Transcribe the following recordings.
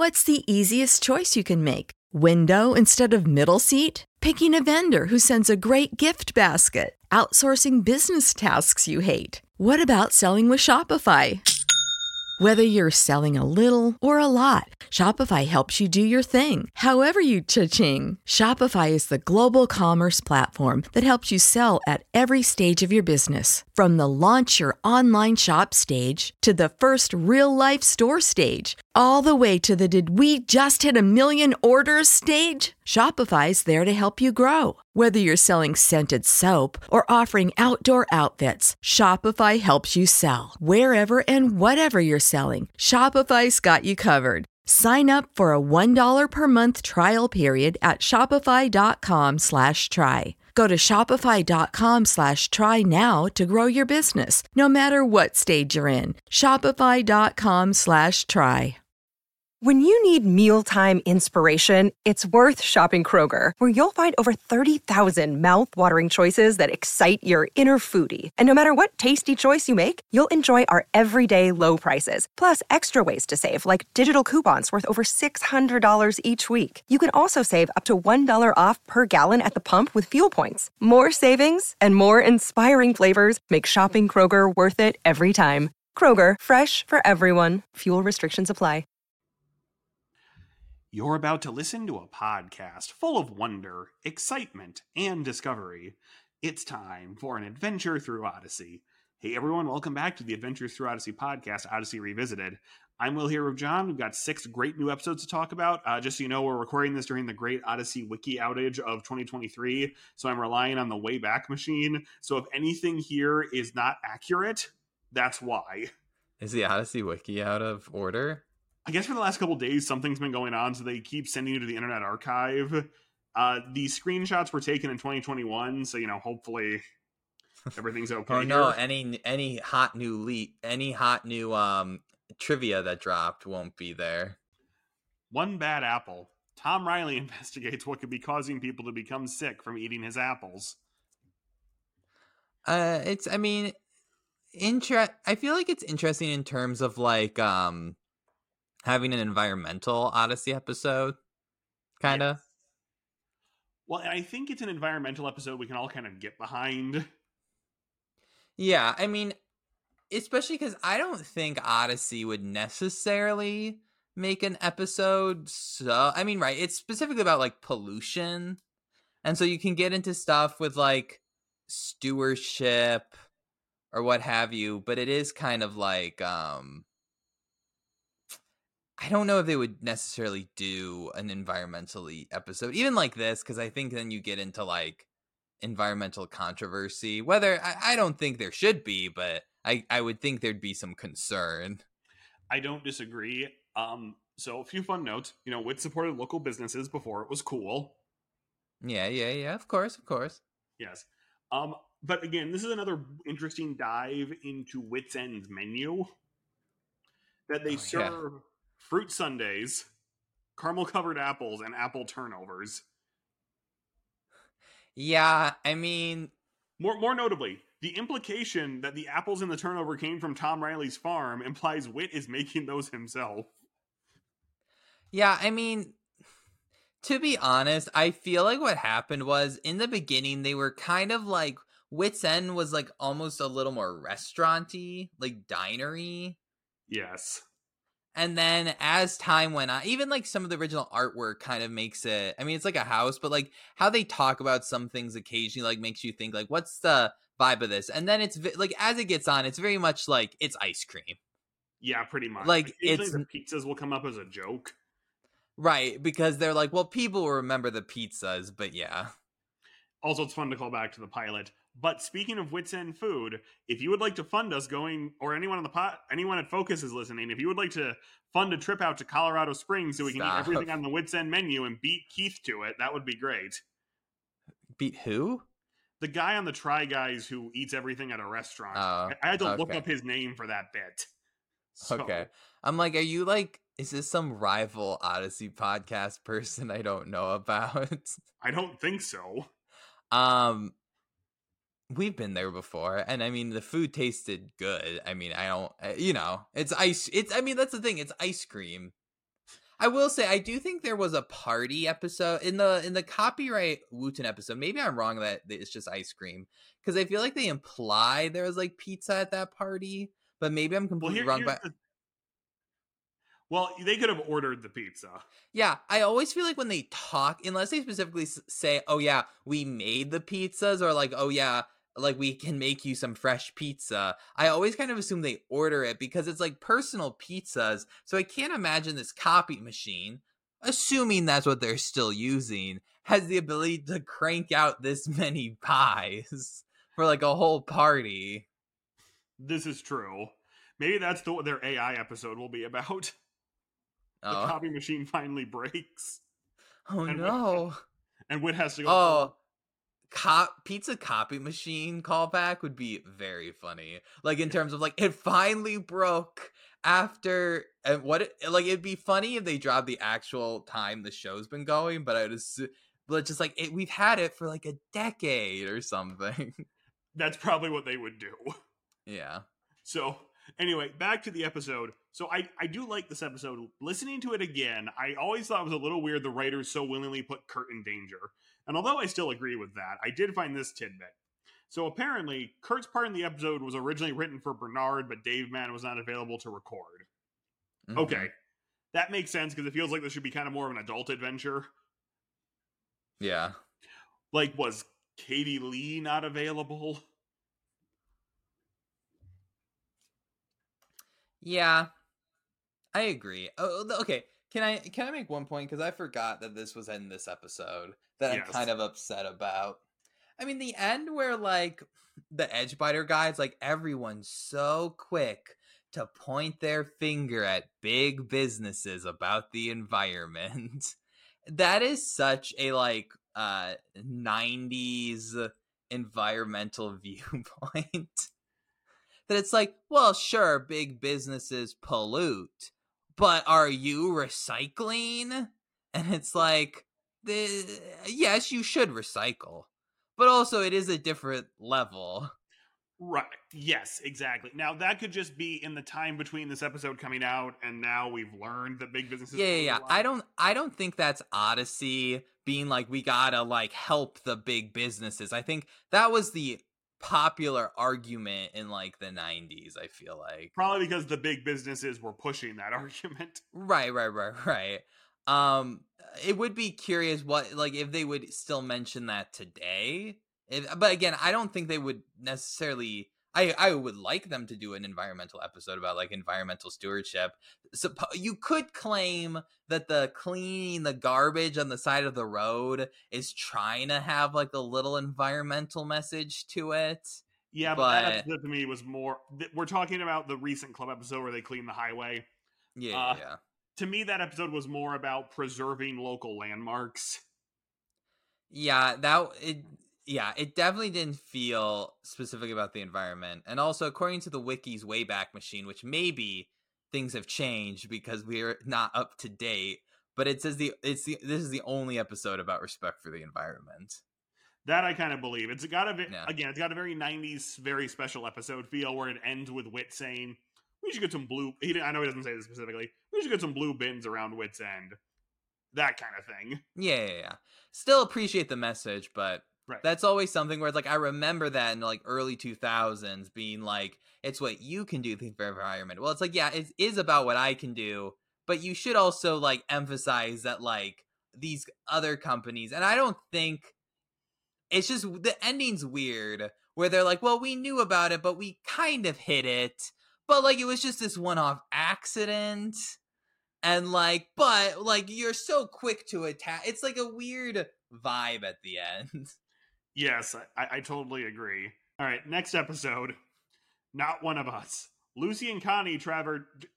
What's the easiest choice you can make? Window instead of middle seat? Picking a vendor who sends a great gift basket? Outsourcing business tasks you hate? What about selling with Shopify? Whether you're selling a little or a lot, Shopify helps you do your thing, however you cha-ching. Shopify is the global commerce platform that helps you sell at every stage of your business. From the launch your online shop stage to the first real-life store stage, all the way to the did we just hit a million orders stage. Shopify's there to help you grow. Whether you're selling scented soap or offering outdoor outfits, Shopify helps you sell. Wherever and whatever you're selling, Shopify's got you covered. Sign up for a $1 per month trial period at shopify.com/try. Go to shopify.com/try now to grow your business, no matter what stage you're in. Shopify.com/try. When you need mealtime inspiration, it's worth shopping Kroger, where you'll find over 30,000 mouth-watering choices that excite your inner foodie. And no matter what tasty choice you make, you'll enjoy our everyday low prices, plus extra ways to save, like digital coupons worth over $600 each week. You can also save up to $1 off per gallon at the pump with fuel points. More savings and more inspiring flavors make shopping Kroger worth it every time. Kroger, fresh for everyone. Fuel restrictions apply. You're about to listen to a podcast full of wonder, excitement, and discovery. It's time for an adventure through Odyssey. Hey everyone, welcome back to the Adventures Through Odyssey podcast, Odyssey Revisited. I'm Will here with John. We've got 6 great new episodes to talk about. Just so you know, we're recording this during the great Odyssey wiki outage of 2023, so I'm relying on the Wayback Machine. So if anything here is not accurate, that's why. Is the Odyssey wiki out of order? I guess for the last couple of days, something's been going on, so they keep sending you to the Internet Archive. These screenshots were taken in 2021, so, hopefully everything's okay. Oh, no, any hot new trivia that dropped won't be there. One bad apple. Tom Riley investigates what could be causing people to become sick from eating his apples. I feel like it's interesting in terms of, like, having an environmental Odyssey episode, kind of. Yes. Well, and I think it's an environmental episode we can all kind of get behind. Yeah, I mean, especially because I don't think Odyssey would necessarily make an episode. So, I mean, right, it's specifically about, like, pollution. And so you can get into stuff with, like, stewardship or what have you. But it is kind of like, I don't know if they would necessarily do an environmentally episode, even like this, because I think then you get into, like, environmental controversy. Whether, I don't think there should be, but I would think there'd be some concern. I don't disagree. So a few fun notes. WIT supported local businesses before it was cool. Yeah, of course. Yes. But again, this is another interesting dive into Wit's End's menu. That they serve fruit sundaes, caramel-covered apples, and apple turnovers. Yeah, I mean... More notably, the implication that the apples in the turnover came from Tom Riley's farm implies Wit is making those himself. Yeah, I mean, to be honest, I feel like what happened was, in the beginning, they were kind of like... Wit's End was, like, almost a little more restaurant-y, like, diner-y. Yes. And then as time went on, even, like, some of the original artwork kind of makes it, I mean, it's like a house, but, like, how they talk about some things occasionally, like, makes you think, like, what's the vibe of this? And then it's, like, as it gets on, it's very much like, it's ice cream. Yeah, pretty much. Like, it's... the pizzas will come up as a joke. Right, because they're like, well, people will remember the pizzas, but yeah. Also, it's fun to call back to the pilot. But speaking of Wits End food, if you would like to fund us going, or anyone at Focus is listening, if you would like to fund a trip out to Colorado Springs so we can eat everything on the Wits End menu and beat Keith to it, that would be great. Beat who? The guy on the Try Guys who eats everything at a restaurant. I had to look up his name for that bit. So, okay. I'm like, are you like, is this some rival Odyssey podcast person I don't know about? I don't think so. We've been there before, and I mean, the food tasted good. I mean, I don't, it's ice. I mean, that's the thing. It's ice cream. I will say I do think there was a party episode in the copyright Wooten episode. Maybe I'm wrong that it's just ice cream, because I feel like they imply there was like pizza at that party, but maybe I'm completely wrong. But well, they could have ordered the pizza. yeah, I always feel like when they talk, unless they specifically say, "Oh yeah, we made the pizzas," or like, "Oh yeah, like we can make you some fresh pizza," I always kind of assume they order it because it's like personal pizzas. So I can't imagine this copy machine, assuming that's what they're still using, has the ability to crank out this many pies for like a whole party. This is true. Maybe that's what their AI episode will be about. The copy machine finally breaks. Oh no. Whit has to go. Pizza copy machine callback would be very funny. Like in terms of like it finally broke after, and it'd be funny if they dropped the actual time the show's been going, but but just like we've had it for like a decade or something. That's probably what they would do. Yeah. So anyway, back to the episode. So I do like this episode. Listening to it again, I always thought it was a little weird the writers so willingly put Kurt in danger. And although I still agree with that, I did find this tidbit. So apparently, Kurt's part in the episode was originally written for Bernard, but Dave Mann was not available to record. Mm-hmm. Okay. That makes sense, because it feels like this should be kind of more of an adult adventure. Yeah. Like, was Katie Lee not available? Yeah. I agree. Oh, okay. Can I make one point? Because I forgot that this was in this episode that I'm kind of upset about. I mean, the end where, like, the Edgebiter guys, like, everyone's so quick to point their finger at big businesses about the environment. That is such a, like, 90s environmental viewpoint. That it's like, well, sure, big businesses pollute, but are you recycling? And it's like, yes, you should recycle, but also it is a different level. Right. Yes, exactly. Now, that could just be in the time between this episode coming out and now we've learned that big businesses... Yeah. I don't think that's Odyssey being like, we gotta, like, help the big businesses. I think that was the popular argument in, like, the 90s, I feel like. Probably because the big businesses were pushing that argument. Right. It would be curious what, like, if they would still mention that today. But again, I don't think they would necessarily... I would like them to do an environmental episode about, like, environmental stewardship. So you could claim that the cleaning the garbage on the side of the road is trying to have, like, a little environmental message to it. Yeah, but that episode to me was more... We're talking about the recent club episode where they clean the highway. Yeah. To me, that episode was more about preserving local landmarks. Yeah, it definitely didn't feel specific about the environment. And also, according to the Wiki's Wayback Machine, which maybe things have changed because we're not up to date, but it says this is the only episode about respect for the environment. That I kind of believe. It's got a very 90s, very special episode feel where it ends with Whit saying, we should get some blue... I know he doesn't say this specifically. We should get some blue bins around Whit's End. That kind of thing. Yeah. Still appreciate the message, but... Right. That's always something where it's like, I remember that in like early 2000s being like, it's what you can do for the environment. Well, it's like, yeah, it is about what I can do, but you should also like emphasize that like these other companies, and I don't think it's just the ending's weird where they're like, well, we knew about it, but we kind of hid it, but like it was just this one-off accident. And like, but like you're so quick to attack. It's like a weird vibe at the end. Yes, I totally agree. All right, next episode. Not One of Us. Lucy and Connie travel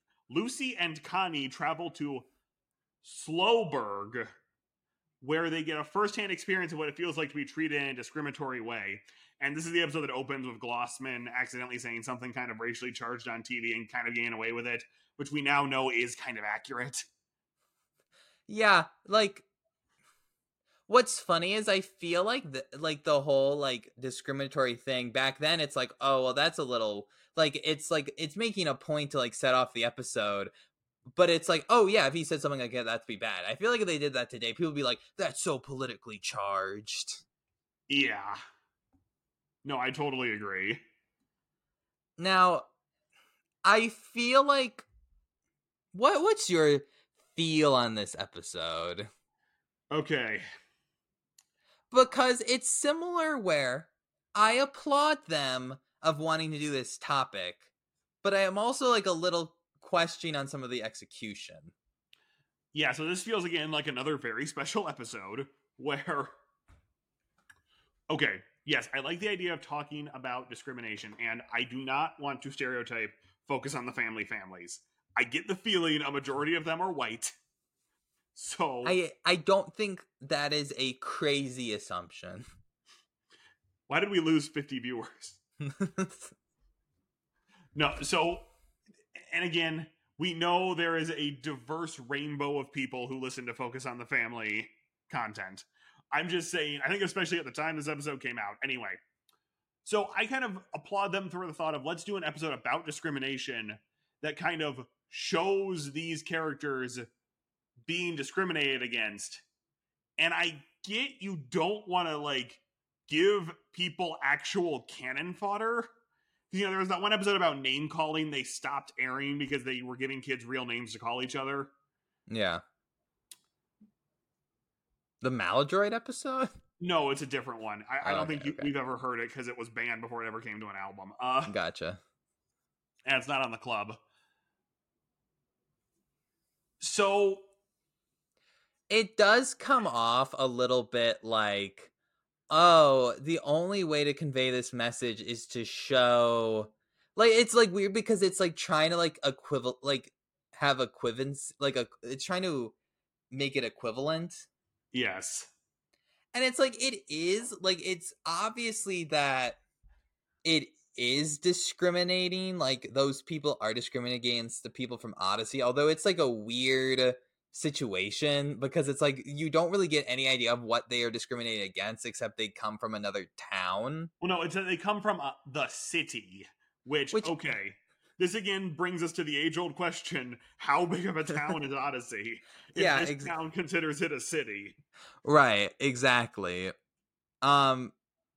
to Slowberg, where they get a first-hand experience of what it feels like to be treated in a discriminatory way. And this is the episode that opens with Glossman accidentally saying something kind of racially charged on TV and kind of getting away with it, which we now know is kind of accurate. Yeah, like... What's funny is I feel like the whole like discriminatory thing back then, it's like, oh well, that's a little like it's making a point to like set off the episode, But it's like, oh yeah, if he said something like that, that'd be bad. I feel like if they did that today, people would be like, that's so politically charged. Yeah. No, I totally agree. Now, I feel like what's your feel on this episode? Okay. Because it's similar where I applaud them of wanting to do this topic, but I am also like a little questioning on some of the execution. Yeah, so this feels again like another very special episode where, okay, yes, I like the idea of talking about discrimination, and I do not want to stereotype focus on the families. I get the feeling a majority of them are white. So I don't think that is a crazy assumption. Why did we lose 50 viewers? No, so, and again, we know there is a diverse rainbow of people who listen to Focus on the Family content. I'm just saying, I think especially at the time this episode came out. Anyway, so I kind of applaud them for the thought of let's do an episode about discrimination that kind of shows these characters being discriminated against. And I get you don't want to, like, give people actual cannon fodder. You know, there was that one episode about name calling they stopped airing because they were giving kids real names to call each other. Yeah. The Maladroid episode? No, it's a different one. I don't think we've ever heard it because it was banned before it ever came to an album. Gotcha. And it's not on the club. So it does come off a little bit like, oh, the only way to convey this message is to show, like, it's like weird because it's like trying to like have equivalence, like it's trying to make it equivalent. Yes. And it's like, it is like, it's obviously that it is discriminating, like those people are discriminating against the people from Odyssey, although it's like a weird situation because it's like you don't really get any idea of what they are discriminating against except they come from another town. Well, no, it's that they come from the city, which okay, this again brings us to the age-old question: how big of a town is Odyssey? If this town considers it a city, right? Exactly. And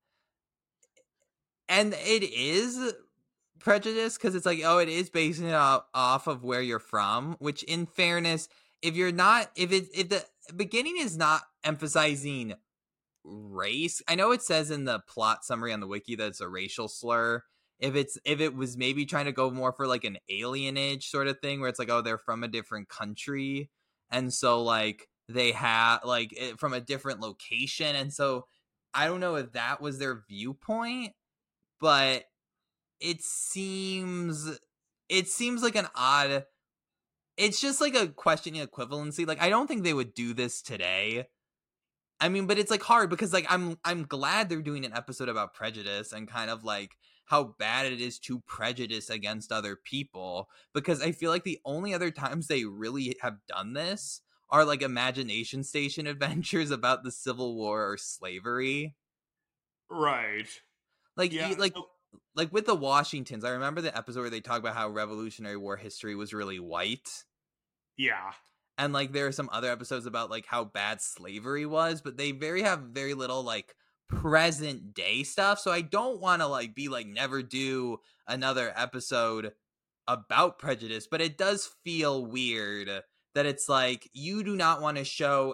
it is prejudice because it's like, oh, it is basing it off of where you're from, which in fairness, if the beginning is not emphasizing race, I know it says in the plot summary on the wiki that it's a racial slur. If it was maybe trying to go more for like an alienage sort of thing where it's like, oh, they're from a different country and so like they have like from a different location, and so I don't know if that was their viewpoint, but it seems like an odd, it's just like a questioning equivalency. Like, I don't think they would do this today. I mean, but it's like hard because like I'm glad they're doing an episode about prejudice and kind of like how bad it is to prejudice against other people, because I feel like the only other times they really have done this are like Imagination Station adventures about the Civil War or slavery. Right. Like, yeah, like with the Washingtons, I remember the episode where they talk about how Revolutionary War history was really white. Yeah. And like there are some other episodes about like how bad slavery was, but they have very little like present day stuff. So I don't want to like be like never do another episode about prejudice, but it does feel weird that it's like you do not want to show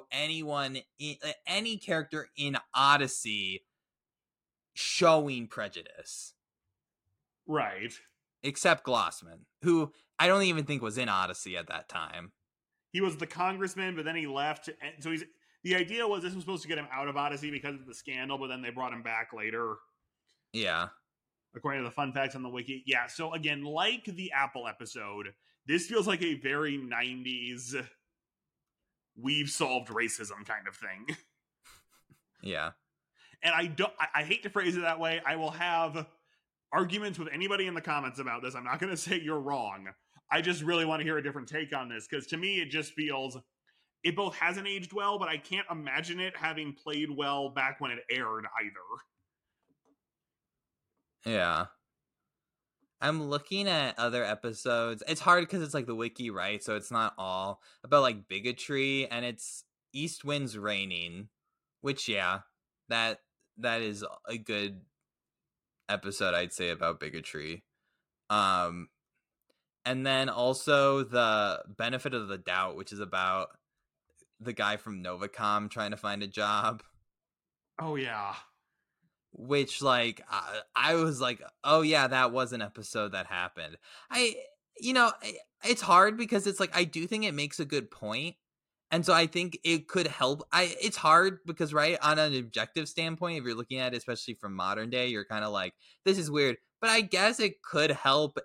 any character in Odyssey showing prejudice. Right. Except Glossman, who I don't even think was in Odyssey at that time. He was the congressman, but then he left. And so the idea was this was supposed to get him out of Odyssey because of the scandal, but then they brought him back later. Yeah. According to the fun facts on the wiki. Yeah, so again, like the Apple episode, this feels like a very 90s we've solved racism kind of thing. Yeah. And I hate to phrase it that way. I will have arguments with anybody in the comments about this. I'm not going to say you're wrong. I just really want to hear a different take on this, because to me it just feels it both hasn't aged well, but I can't imagine it having played well back when it aired either. Yeah. I'm looking at other episodes. It's hard because it's like the wiki, right? So it's not all about like bigotry, and it's East Winds Raining, which yeah, that that is a good episode, I'd say, about bigotry. Um, and then also the Benefit of the Doubt, which is about the guy from Novacom trying to find a job. Oh yeah. Which like I was like, oh yeah, that was an episode that happened. It's hard because it's like I do think it makes a good point, and so I think it could help. It's hard because, right, on an objective standpoint, if you're looking at it, especially from modern day, you're kind of like, this is weird, but I guess it could help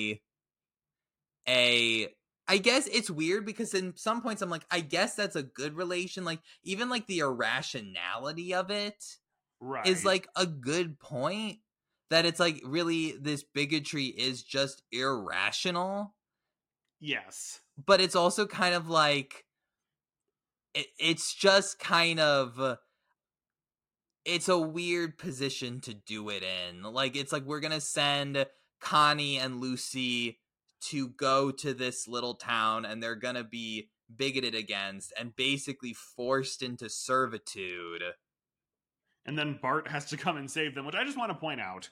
a I guess it's weird because in some points I'm like, I guess that's a good relation, like even like the irrationality of it Right. is like a good point, that it's like really this bigotry is just irrational, Yes. but it's also kind of like it's just kind of it's a weird position to do it in. Like it's like we're gonna send Connie and Lucy to go to this little town and they're gonna be bigoted against and basically forced into servitude. And then Bart has to come and save them, which I just want to point out.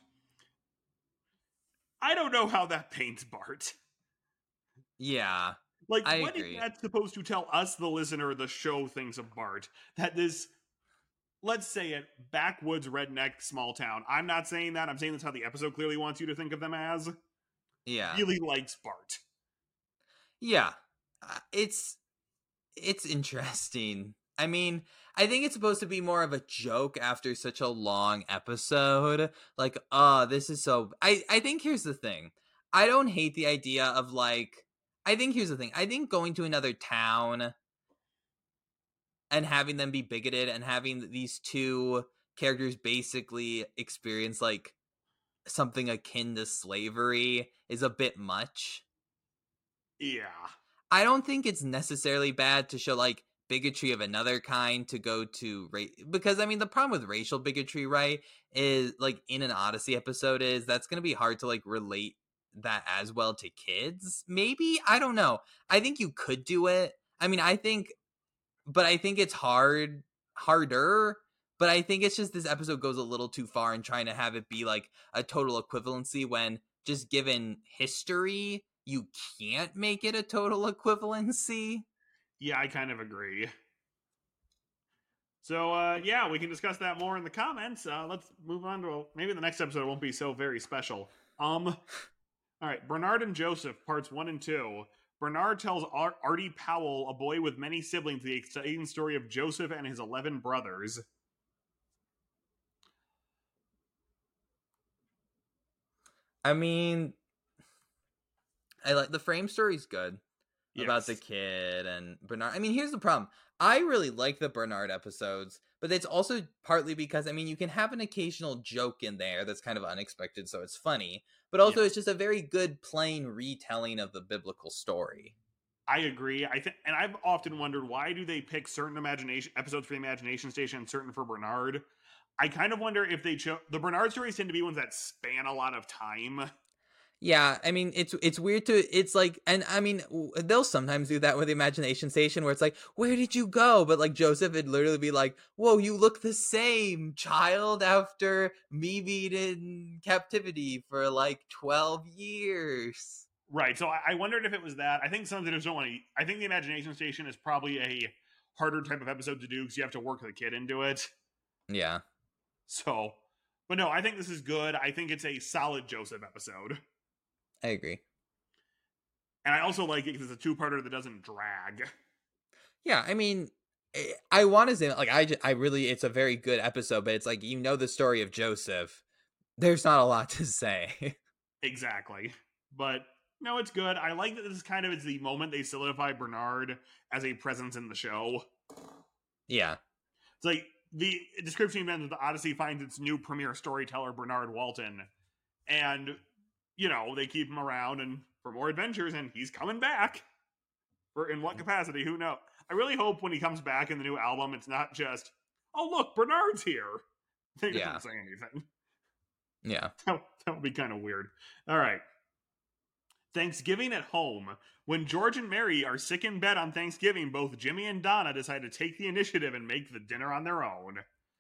I don't know how that paints Bart. Yeah, Like, I what agree. is that supposed to tell us, the listener, the show thinks of Bart? That this, let's say it, backwoods, redneck, small town. I'm not saying that. I'm saying that's how the episode clearly wants you to think of them as. Yeah. Really likes Bart. Yeah. It's interesting. I mean, I think it's supposed to be more of a joke after such a long episode. Like, this is so I think here's the thing. I don't hate the idea of like I think here's the thing. I think going to another town and having them be bigoted and having these two characters basically experience like something akin to slavery is a bit much. Yeah. I don't think it's necessarily bad to show like bigotry of another kind to go to because I mean the problem with racial bigotry, right, is like in an Odyssey episode is that's going to be hard to like relate that as well to kids. Maybe, I don't know. I think you could do it. I mean, I think it's harder. But I think it's just this episode goes a little too far in trying to have it be like a total equivalency when just given history, you can't make it a total equivalency. Yeah, I kind of agree. So, yeah, we can discuss that more in the comments. Let's move on to maybe the next episode won't be so very special. All right, Bernard and Joseph, parts 1 and 2. Bernard tells Artie Powell, a boy with many siblings, the exciting story of Joseph and his 11 brothers. I mean, I like the frame story's good. Yes. About the kid and Bernard. I mean, here's the problem. I really like the Bernard episodes, but it's also partly because, I mean, you can have an occasional joke in there that's kind of unexpected, so it's funny. But also, It's just a very good, plain retelling of the biblical story. I agree. And I've often wondered, why do they pick certain episodes for the Imagination Station and certain for Bernard? I kind of wonder if they chose... The Bernard stories tend to be ones that span a lot of time. Yeah, I mean, it's weird it's like, and I mean, they'll sometimes do that with the Imagination Station where it's like, where did you go? But like Joseph would literally be like, whoa, you look the same, child, after me being in captivity for like 12 years. Right, so I wondered if it was that. I think some of them don't want to... I think the Imagination Station is probably a harder type of episode to do because you have to work the kid into it. Yeah. So, but no, I think this is good. I think it's a solid Joseph episode. I agree. And I also like it because it's a two-parter that doesn't drag. Yeah, I mean, I want to say, like, I really, it's a very good episode, but it's like, you know the story of Joseph. There's not a lot to say. Exactly. But, no, it's good. I like that this kind of is the moment they solidify Bernard as a presence in the show. Yeah. It's like, the description event of the Odyssey finds its new premier storyteller, Bernard Walton. And... you know, they keep him around and for more adventures, and he's coming back. In what capacity? Who knows? I really hope when he comes back in the new album, it's not just, oh, look, Bernard's here. They don't say anything. Yeah. That would be kind of weird. All right. Thanksgiving at home. When George and Mary are sick in bed on Thanksgiving, both Jimmy and Donna decide to take the initiative and make the dinner on their own.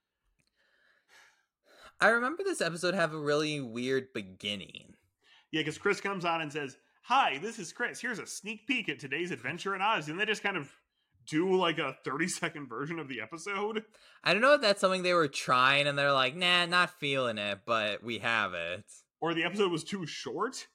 I remember this episode have a really weird beginning. Yeah, because Chris comes on and says, "Hi, this is Chris. Here's a sneak peek at today's adventure in Oz." And they just kind of do like a 30-second version of the episode. I don't know if that's something they were trying and they're like, nah, not feeling it, but we have it. Or the episode was too short.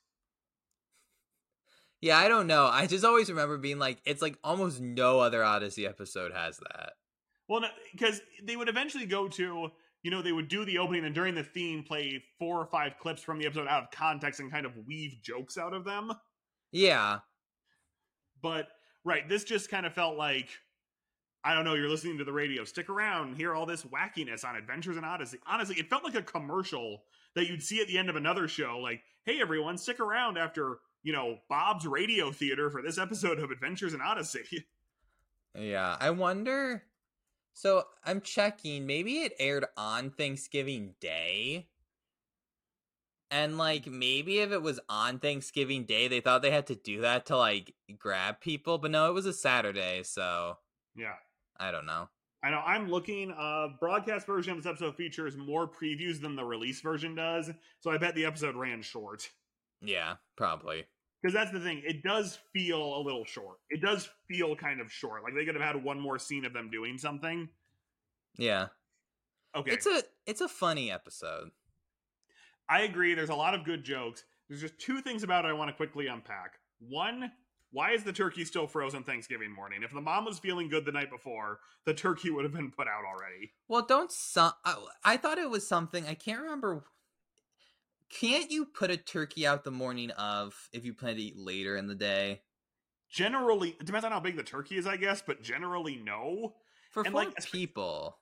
Yeah, I don't know. I just always remember being like, it's like almost no other Odyssey episode has that. Well, because they would eventually go to, they would do the opening and during the theme play 4 or 5 clips from the episode out of context and kind of weave jokes out of them. Yeah. But, right, this just kind of felt like, I don't know, you're listening to the radio. Stick around and hear all this wackiness on Adventures in Odyssey. Honestly, it felt like a commercial that you'd see at the end of another show. Like, hey, everyone, stick around after, Bob's Radio Theater for this episode of Adventures in Odyssey. Yeah, I wonder... So, I'm checking. Maybe it aired on Thanksgiving Day. And, maybe if it was on Thanksgiving Day, they thought they had to do that to, grab people. But no, it was a Saturday, so... Yeah. I don't know. I know. I'm looking. Broadcast version of this episode features more previews than the release version does. So I bet the episode ran short. Yeah, probably. Because that's the thing. It does feel a little short. It does feel kind of short. Like they could have had one more scene of them doing something. Yeah. Okay. It's a funny episode. I agree. There's a lot of good jokes. There's just 2 things about it I want to quickly unpack. One, why is the turkey still frozen Thanksgiving morning? If the mom was feeling good the night before, the turkey would have been put out already. Well, I thought it was something, I can't remember. Can't you put a turkey out the morning of if you plan to eat later in the day? Generally, it depends on how big the turkey is, I guess, but generally, no. For 4 people.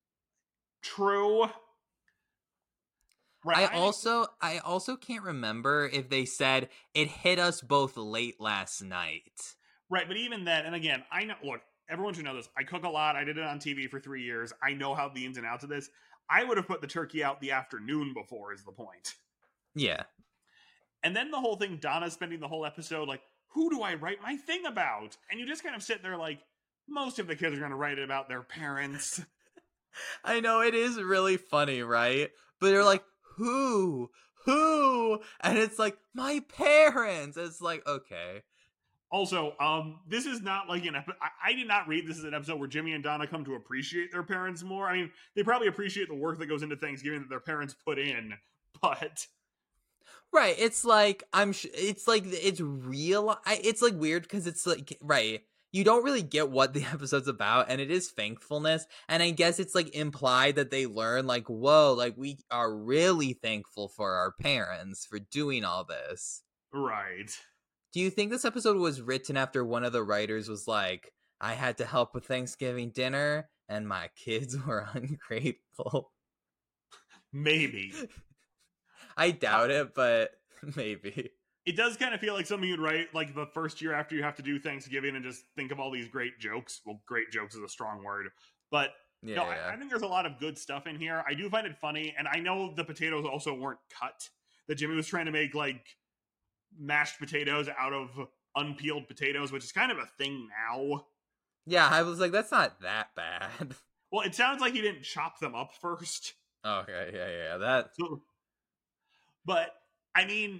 True. Right. I also can't remember if they said it hit us both late last night. Right, but even then, and again, I know, look, everyone should know this. I cook a lot. I did it on TV for 3 years. I know how the ins and outs of this. I would have put the turkey out the afternoon before is the point. Yeah. And then the whole thing, Donna's spending the whole episode like, who do I write my thing about? And you just kind of sit there like, most of the kids are going to write it about their parents. I know, it is really funny, right? But they're like, who? And it's like, my parents. It's like, okay. Also, this is not like an episode. I did not read this as an episode where Jimmy and Donna come to appreciate their parents more. I mean, they probably appreciate the work that goes into Thanksgiving that their parents put in, but... Right, it's like, it's like, it's real, it's like weird because it's like, right, you don't really get what the episode's about, and it is thankfulness, and I guess it's like implied that they learn like, whoa, like we are really thankful for our parents for doing all this. Right. Do you think this episode was written after one of the writers was like, I had to help with Thanksgiving dinner, and my kids were ungrateful? Maybe. I doubt it, but maybe. It does kind of feel like something you'd write like the first year after you have to do Thanksgiving and just think of all these great jokes. Well, great jokes is a strong word. But yeah, I think there's a lot of good stuff in here. I do find it funny, and I know the potatoes also weren't cut. That Jimmy was trying to make like mashed potatoes out of unpeeled potatoes, which is kind of a thing now. Yeah, I was like, that's not that bad. Well, it sounds like he didn't chop them up first. Okay, yeah, that... But, I mean,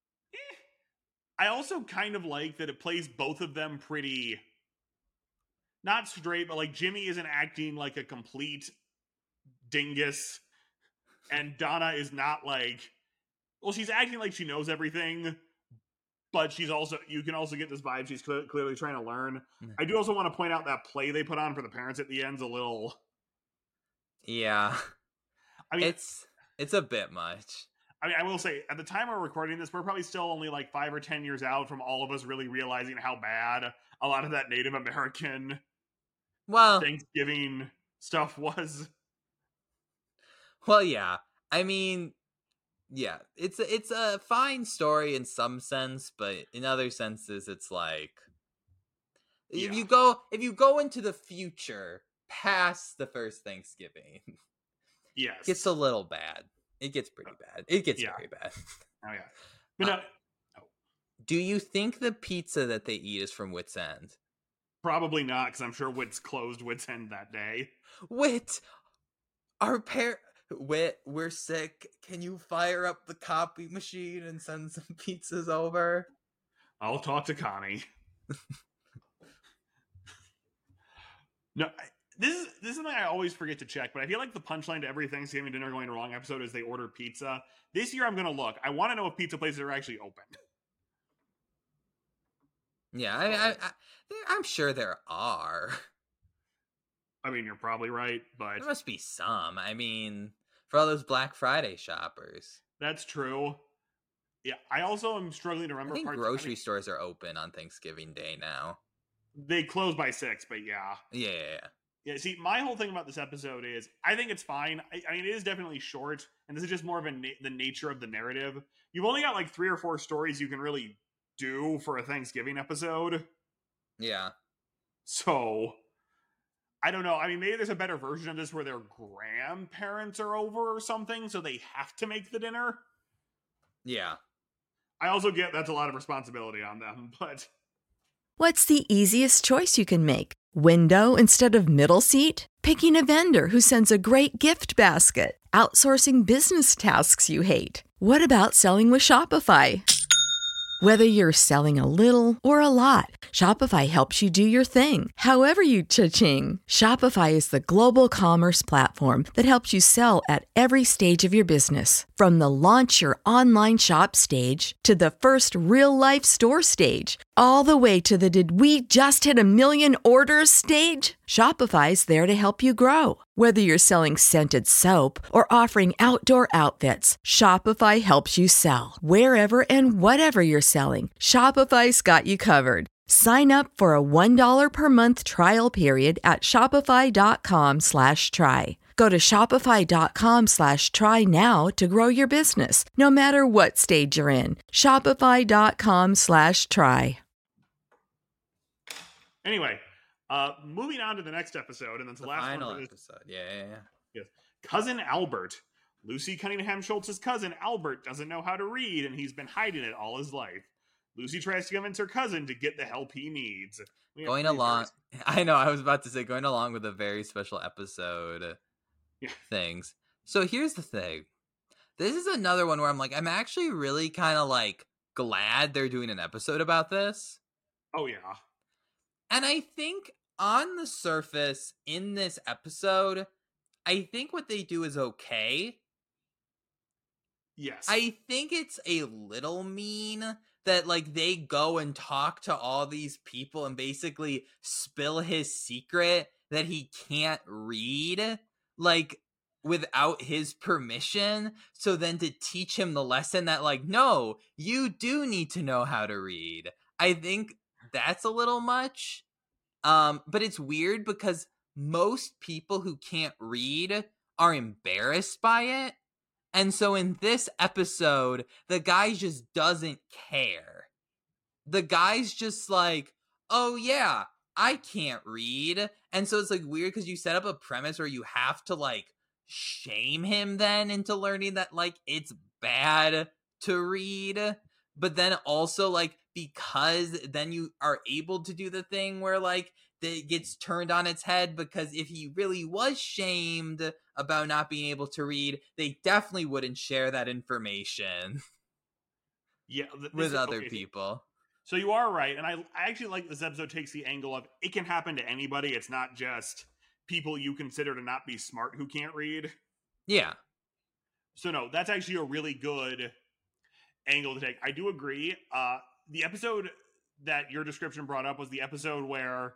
I also kind of like that it plays both of them pretty, not straight, but like Jimmy isn't acting like a complete dingus, and Donna is not like, well, she's acting like she knows everything, but she's also, you can also get this vibe she's clearly trying to learn. I do also want to point out that play they put on for the parents at the end's a little... Yeah. I mean... It's a bit much. I mean, I will say, at the time we're recording this, we're probably still only like 5 or 10 years out from all of us really realizing how bad a lot of that Native American Thanksgiving stuff was. Well, yeah. I mean, yeah, it's a fine story in some sense, but in other senses, it's like if you go into the future past the first Thanksgiving, yes, it gets a little bad. It gets pretty bad. It gets very bad. Oh yeah. But Do you think the pizza that they eat is from Wit's End? Probably not, because I'm sure Wit's closed Wit's End that day. Wit, Wit, we're sick. Can you fire up the copy machine and send some pizzas over? I'll talk to Connie. No, this is something I always forget to check, but I feel like the punchline to every Thanksgiving dinner going wrong episode is they order pizza. This year I'm going to look. I want to know if pizza places are actually open. Yeah, I'm sure there are. I mean, you're probably right, but... There must be some. I mean, for all those Black Friday shoppers. That's true. Yeah, I also am struggling to remember... I think grocery stores are open on Thanksgiving Day now. They close by 6, but yeah. Yeah, see, my whole thing about this episode is, I think it's fine. I mean, it is definitely short, and this is just more of the nature of the narrative. You've only got like 3 or 4 stories you can really do for a Thanksgiving episode. Yeah. So, I don't know. I mean, maybe there's a better version of this where their grandparents are over or something, so they have to make the dinner. Yeah. I also get that's a lot of responsibility on them, but... What's the easiest choice you can make? Window instead of middle seat? Picking a vendor who sends a great gift basket? Outsourcing business tasks you hate? What about selling with Shopify? Whether you're selling a little or a lot, Shopify helps you do your thing, however you cha-ching. Shopify is the global commerce platform that helps you sell at every stage of your business. From the launch your online shop stage to the first real-life store stage, all the way to the did we just hit 1 million orders stage. Shopify's there to help you grow. Whether you're selling scented soap or offering outdoor outfits, Shopify helps you sell. Wherever and whatever you're selling, Shopify's got you covered. Sign up for a $1 per month trial period at shopify.com/try. Go to shopify.com/try now to grow your business, no matter what stage you're in. Shopify.com/try. Anyway, moving on to the next episode, and then the last final one episode. Yeah. Yes. Cousin Albert. Lucy Cunningham Schultz's cousin Albert doesn't know how to read, and he's been hiding it all his life. Lucy tries to convince her cousin to get the help he needs. Going along, I know, I was about to say, going along with a very special episode things. So here's the thing. This is another one where I'm actually really kind of glad they're doing an episode about this. Oh, yeah. And I think on the surface in this episode, I think what they do is okay. Yes. I think it's a little mean that they go and talk to all these people and basically spill his secret that he can't read without his permission. So then to teach him the lesson that no, you do need to know how to read. I think that's a little much. But it's weird because most people who can't read are embarrassed by it. And so in this episode, the guy just doesn't care. The guy's just oh yeah, I can't read. And so it's weird because you set up a premise where you have to shame him then into learning that it's bad to read. But then also because then you are able to do the thing where that gets turned on its head, because if he really was shamed about not being able to read, they definitely wouldn't share that information with other people. So you are right, and I actually like this episode takes the angle of it can happen to anybody. It's not just people you consider to not be smart who can't read. Yeah. So no, that's actually a really good angle to take. I do agree. The episode that your description brought up was the episode where,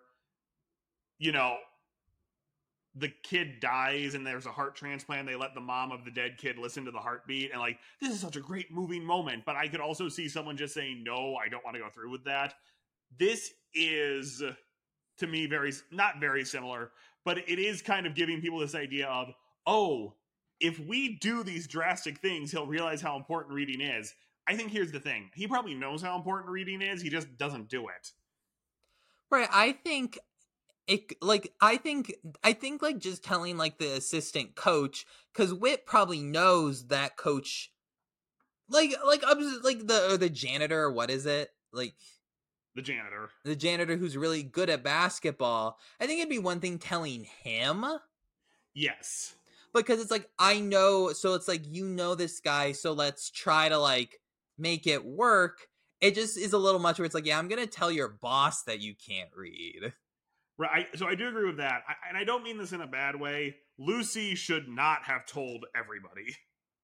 the kid dies and there's a heart transplant. They let the mom of the dead kid listen to the heartbeat, and this is such a great moving moment. But I could also see someone just saying, no, I don't want to go through with that. This is, to me, not very similar, but it is kind of giving people this idea of, oh, if we do these drastic things, he'll realize how important reading is. I think here's the thing. He probably knows how important reading is. He just doesn't do it. Right. I think it I think just telling the assistant coach, because Whit probably knows that coach, the janitor, or what is it? like The janitor. the janitor who's really good at basketball, I think it'd be one thing telling him, Yes. because it's like, I know, so it's like, you know this guy, so let's try to like make it work. It just is a little much where it's like, yeah, I'm gonna tell your boss that you can't read. Right. So I do agree with that. And I don't mean this in a bad way. Lucy should not have told everybody.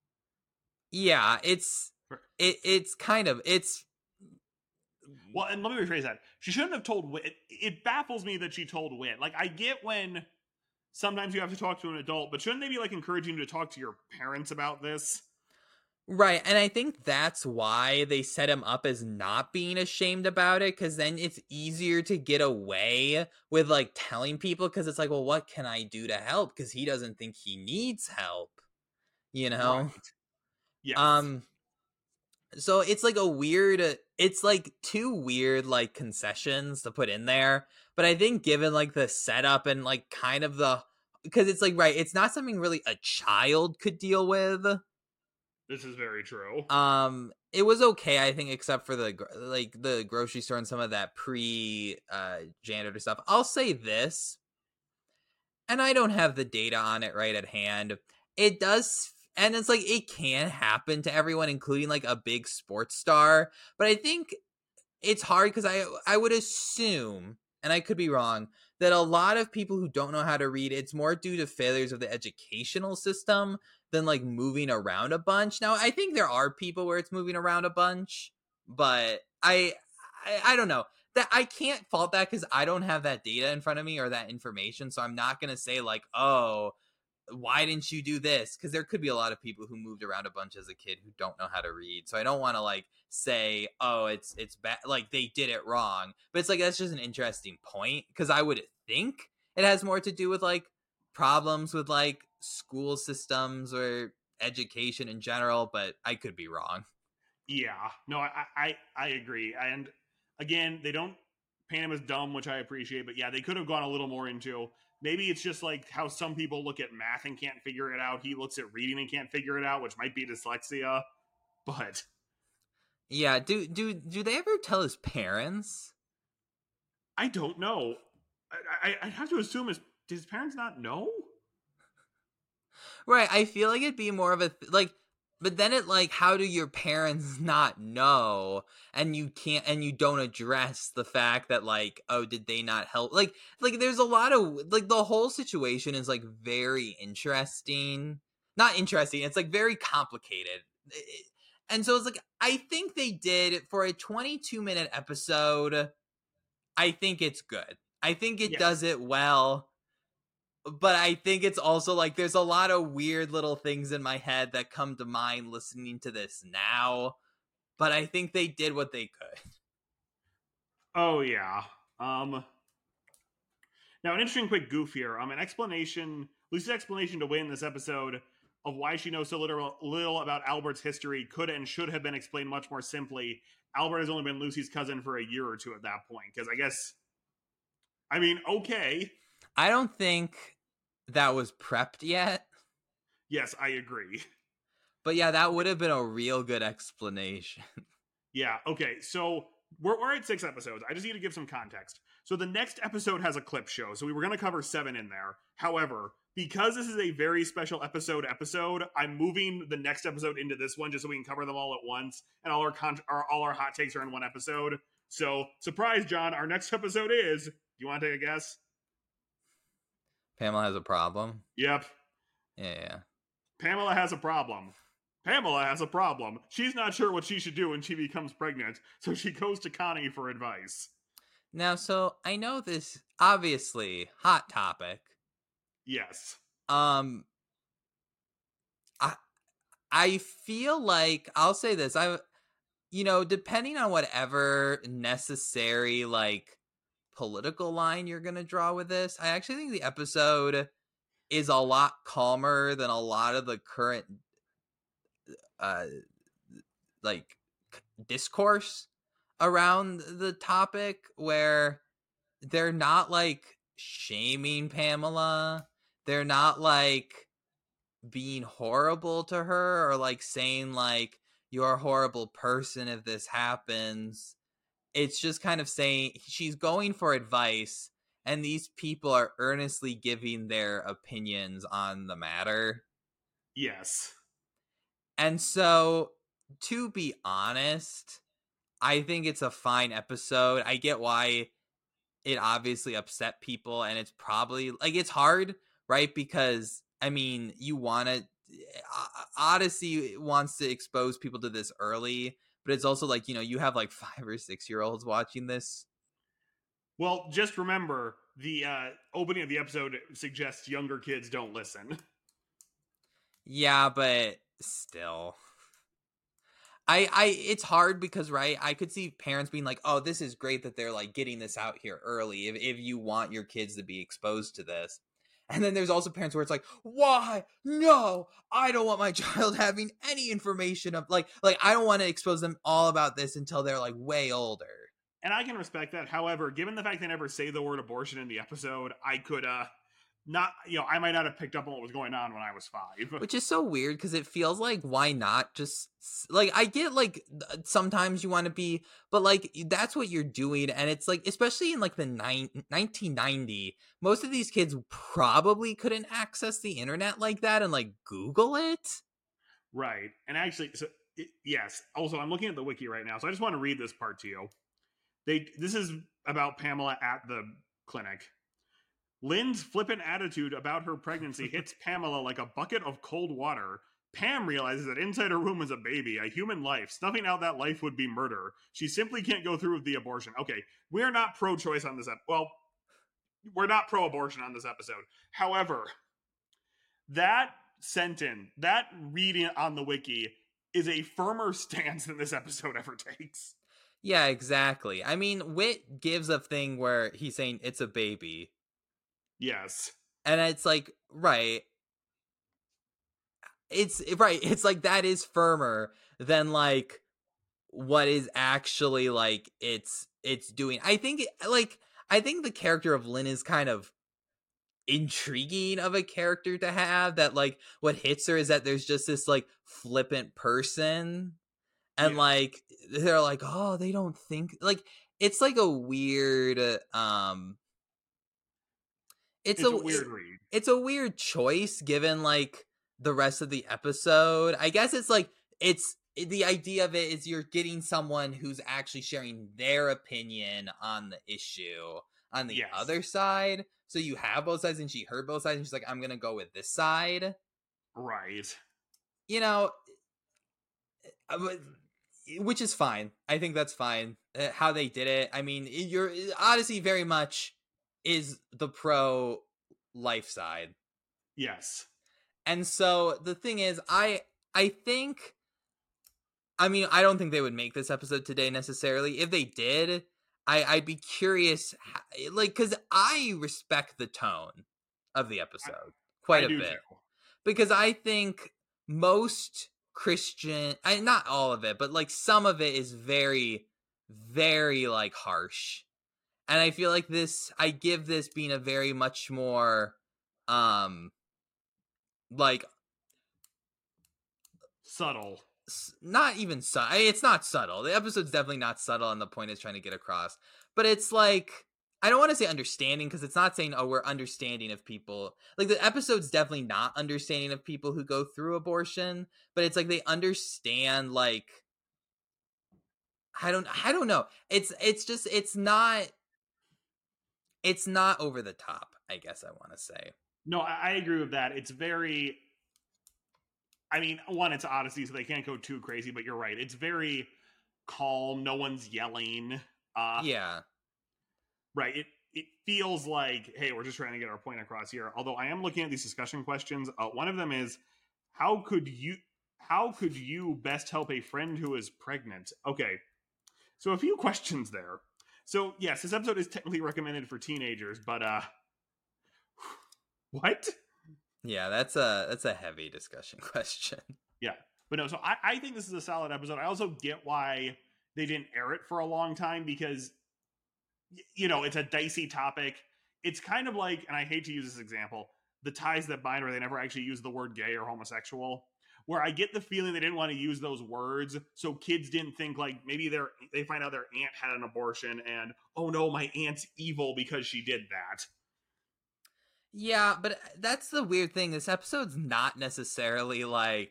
Yeah, it's kind of, it's Well, and let me rephrase that. She shouldn't have told Wit. It baffles me that she told Wit. Like, I get when sometimes you have to talk to an adult, but shouldn't they be like encouraging you to talk to your parents about this? right. And I think that's why they set him up as not being ashamed about it, because then it's easier to get away with like telling people, because it's like, well, what can I do to help? Because he doesn't think he needs help, you know? Right. Yes. So it's like it's like two weird like concessions to put in there, but I think given like the setup and like kind of because it's like, right, it's not something really a child could deal with. This is very true. It was okay, I think, except for the grocery store and some of that janitor stuff. I'll say this, and I don't have the data on it right at hand. It does, and it's like, it can happen to everyone, including like a big sports star, but I think it's hard because I would assume, and I could be wrong, that a lot of people who don't know how to read, it's more due to failures of the educational system than like moving around a bunch. Now, I think there are people where it's moving around a bunch, but I don't know. That I can't fault that because I don't have that data in front of me or that information, so I'm not gonna say like, oh, why didn't you do this? Because there could be a lot of people who moved around a bunch as a kid who don't know how to read. So I don't want to like say, oh, it's bad, like they did it wrong. But it's like, that's just an interesting point, because I would think it has more to do with like problems with like school systems or education in general, but I could be wrong. Yeah. No, I agree. And again, they don't paint him as dumb, which I appreciate, but yeah, they could have gone a little more into, maybe it's just like how some people look at math and can't figure it out. He looks at reading and can't figure it out, which might be dyslexia. But yeah, do they ever tell his parents? I don't know. I have to assume does his parents not know? Right, I feel like it'd be more of a like, but then it like, how do your parents not know? And you can't, and you don't address the fact that like, oh, did they not help? Like there's a lot of like, the whole situation is like very interesting. Not interesting, it's like very complicated. And so it's like, I think they did for a 22-minute episode. I think it's good. I think it does it well. But I think it's also like, there's a lot of weird little things in my head that come to mind listening to this now. But I think they did what they could. Oh yeah. Now an interesting quick goof here. Lucy's explanation to Win this episode of why she knows so little about Albert's history could and should have been explained much more simply. Albert has only been Lucy's cousin for a year or two at that point, because okay. I don't think that was prepped yet. Yes, I agree. But yeah, that would have been a real good explanation. Yeah, okay, so we're at 6 episodes. I just need to give some context. So the next episode has a clip show, so we were going to cover 7 in there. However, because this is a very special episode, I'm moving the next episode into this one just so we can cover them all at once, and all our hot takes are in one episode. So, surprise, John, our next episode is, do you want to take a guess? Pamela has a problem? Yep. Yeah. Pamela has a problem. Pamela has a problem. She's not sure what she should do when she becomes pregnant, so she goes to Connie for advice. Now, so I know this, obviously, hot topic. Yes. I feel like, I'll say this, depending on whatever necessary, like, political line you're gonna draw with this, I actually think the episode is a lot calmer than a lot of the current discourse around the topic, where they're not like shaming Pamela, they're not like being horrible to her or like saying like, you're a horrible person if this happens. it's just kind of saying she's going for advice, and these people are earnestly giving their opinions on the matter. Yes. And so, to be honest, I think it's a fine episode. I get why it obviously upset people, and it's probably like it's hard, right? Because I mean, you want to Odyssey wants to expose people to this early, but it's also like, you have like 5 or 6 year olds watching this. Well, just remember the opening of the episode suggests younger kids don't listen. Yeah, but still. I it's hard because, right, I could see parents being like, oh, this is great that they're like getting this out here early if you want your kids to be exposed to this. And then there's also parents where it's like, why? No, I don't want my child having any information of like I don't want to expose them all about this until they're like way older. And I can respect that. However, given the fact they never say the word abortion in the episode, I could not, I might not have picked up on what was going on when I was 5. Which is so weird because it feels like, why not just like, I get like sometimes you want to be, but like that's what you're doing. And it's like, especially in like the 1990, most of these kids probably couldn't access the internet like that and like Google it. Right. And actually, yes. Also, I'm looking at the wiki right now, so I just want to read this part to you. This is about Pamela at the clinic. Lynn's flippant attitude about her pregnancy hits Pamela like a bucket of cold water. Pam realizes that inside her womb is a baby, a human life. Snuffing out that life would be murder. She simply can't go through with the abortion. Okay, we're not pro-choice on this well, we're not pro-abortion on this episode. However, that sentence, that reading on the wiki, is a firmer stance than this episode ever takes. Yeah, exactly. I mean, Whit gives a thing where he's saying it's a baby. Yes. And it's like, right. It's right. It's like that is firmer than like what is actually like it's doing. I think the character of Lynn is kind of intriguing of a character to have, that like what hits her is that there's just this like flippant person, and like they're like, oh, they don't think, like it's like a weird it's a weird read. It's a weird choice given like the rest of the episode. I guess it's like it's the idea of it is you're getting someone who's actually sharing their opinion on the issue on the other side. So you have both sides, and she heard both sides, and she's like, I'm gonna go with this side. Right. Which is fine. I think that's fine. How they did it. I mean, your Odyssey very much is the pro life side. Yes. And so the thing is, I think, I mean, I don't think they would make this episode today necessarily. If they did, I'd be curious, like, because I respect the tone of the episode quite a bit. Too. Because I think most Christian, not all of it, but like some of it is very, very like harsh. And I feel like I give this being a very much more, like subtle. Not even subtle. It's not subtle. The episode's definitely not subtle, and the point is trying to get across. But it's like, I don't want to say understanding, because it's not saying, oh, we're understanding of people. Like, the episode's definitely not understanding of people who go through abortion, but it's like they understand, like, I don't know. It's just, it's not over the top, I guess I want to say. No, I agree with that. It's very, I mean, one, it's Odyssey, so they can't go too crazy, but you're right. It's very calm. No one's yelling. Yeah. Right. It feels like, hey, we're just trying to get our point across here. Although I am looking at these discussion questions. One of them is, how could you best help a friend who is pregnant? Okay. So a few questions there. So yes, this episode is technically recommended for teenagers, but what? Yeah, that's a heavy discussion question. Yeah. But no, so I think this is a solid episode. I also get why they didn't air it for a long time, because, it's a dicey topic. It's kind of like, and I hate to use this example, The Ties That Bind, where they never actually use the word gay or homosexual, where I get the feeling they didn't want to use those words, so kids didn't think like maybe they find out their aunt had an abortion and, oh no, my aunt's evil because she did that. Yeah, but that's the weird thing. This episode's not necessarily like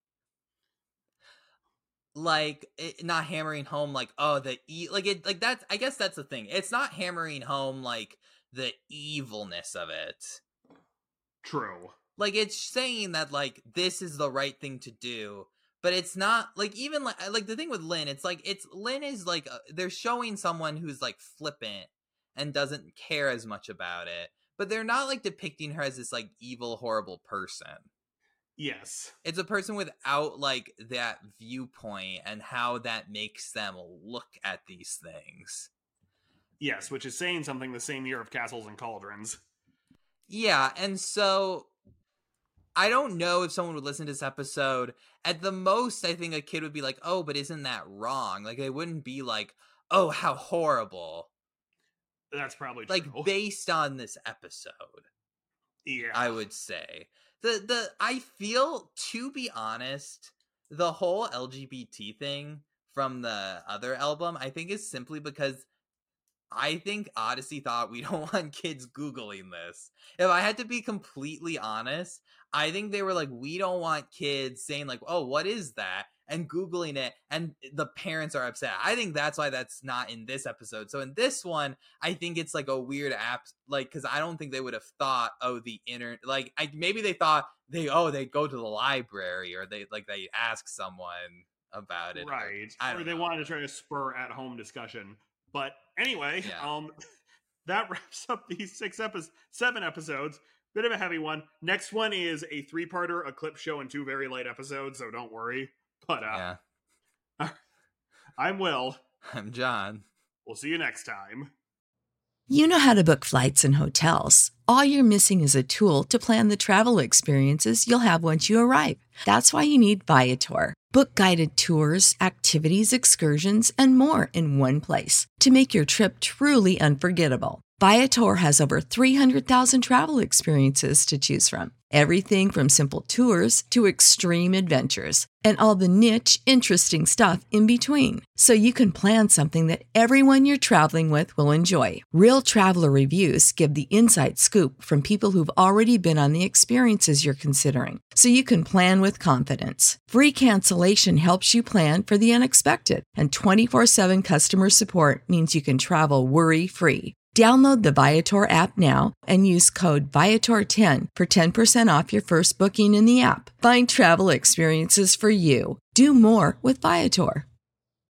not hammering home like, oh, that's, I guess that's the thing. It's not hammering home like the evilness of it. True. Like, it's saying that like this is the right thing to do, but it's not like, even like the thing with Lynn, it's like Lynn is like they're showing someone who's like flippant and doesn't care as much about it, but they're not like depicting her as this like evil, horrible person. Yes. It's a person without like that viewpoint and how that makes them look at these things. Yes, which is saying something the same year of Castles and Cauldrons. Yeah, and so I don't know if someone would listen to this episode. At the most, I think a kid would be like, oh, but isn't that wrong? Like, they wouldn't be like, oh, how horrible. That's probably true. Like, based on this episode. Yeah. I would say. I feel, to be honest, the whole LGBT thing from the other album, I think is simply because I think Odyssey thought we don't want kids Googling this. If I had to be completely honest, I think they were like, we don't want kids saying like, oh, what is that? And Googling it, and the parents are upset. I think that's why that's not in this episode. So in this one, I think it's like a weird app, like, because I don't think they would have thought, oh, the internet, like, maybe they thought they go to the library, or they ask someone about it. Right. Or they wanted to try to spur at-home discussion. But anyway, yeah. That wraps up these 7 episodes. Bit of a heavy one. Next one is a 3-parter, a clip show, and 2 very light episodes, so don't worry. But yeah. I'm Will. I'm John. We'll see you next time. You know how to book flights and hotels. All you're missing is a tool to plan the travel experiences you'll have once you arrive. That's why you need Viator. Book guided tours, activities, excursions, and more in one place to make your trip truly unforgettable. Viator has over 300,000 travel experiences to choose from. Everything from simple tours to extreme adventures and all the niche, interesting stuff in between. So you can plan something that everyone you're traveling with will enjoy. Real traveler reviews give the inside scoop from people who've already been on the experiences you're considering. So you can plan with confidence. Free cancellation helps you plan for the unexpected. And 24/7 customer support means you can travel worry-free. Download the Viator app now and use code Viator10 for 10% off your first booking in the app. Find travel experiences for you. Do more with Viator.